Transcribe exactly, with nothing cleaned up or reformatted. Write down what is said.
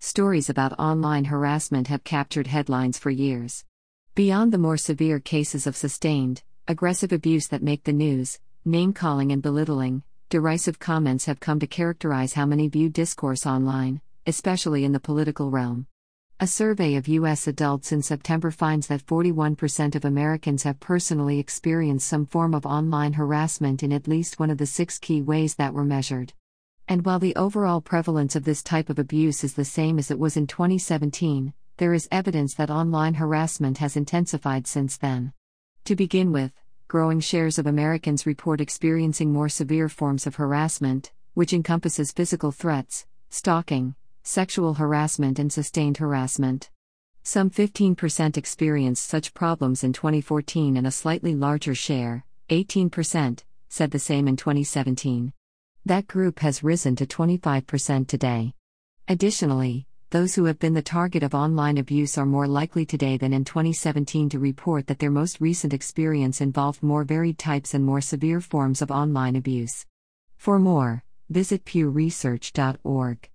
Stories about online harassment have captured headlines for years. Beyond the more severe cases of sustained, aggressive abuse that make the news, name-calling and belittling, derisive comments have come to characterize how many view discourse online, especially in the political realm. A survey of U S adults in September finds that forty-one percent of Americans have personally experienced some form of online harassment in at least one of the six key ways that were measured. And while the overall prevalence of this type of abuse is the same as it was in twenty seventeen, there is evidence that online harassment has intensified since then. To begin with, growing shares of Americans report experiencing more severe forms of harassment, which encompasses physical threats, stalking, sexual harassment, and sustained harassment. Some fifteen percent experienced such problems in twenty fourteen, and a slightly larger share, eighteen percent, said the same in twenty seventeen. That group has risen to twenty-five percent today. Additionally, those who have been the target of online abuse are more likely today than in twenty seventeen to report that their most recent experience involved more varied types and more severe forms of online abuse. For more, visit pew research dot org.